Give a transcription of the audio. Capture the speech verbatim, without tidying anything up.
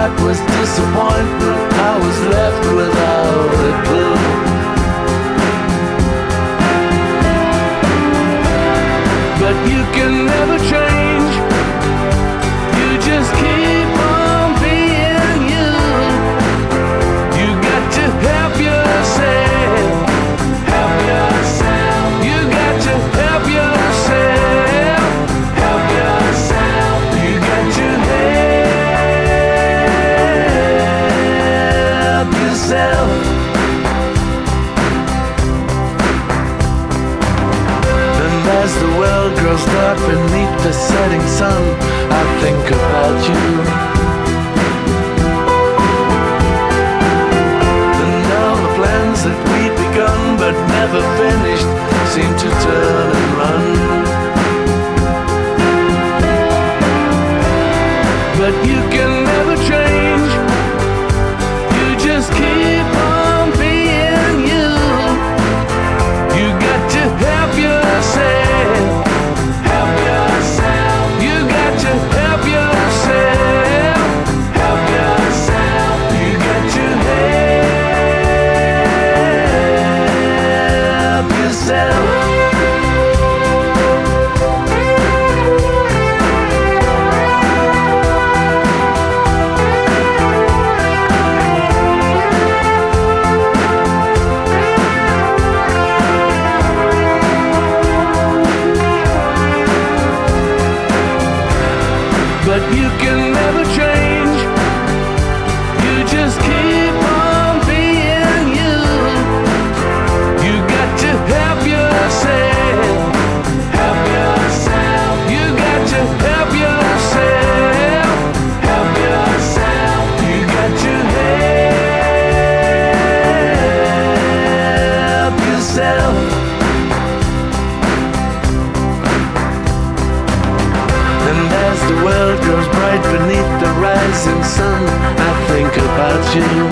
heart was disappointment. I was left without a clue. But you can never change. You just keep on being you. You got to help yourself. Help yourself. You got to help yourself. Help yourself. You got to help yourself. As the world grows dark beneath the setting sun, I think about you. And now the plans that we'd begun but never finished seem to turn and run. But you can never change. You just keep on being you. You got to help yourself. But you can never change. You just keep on being you. You got to help yourself. Help yourself. You got to help yourself. Help yourself. You got to help yourself. And as the world grows bright beneath the rising sun, I think about you.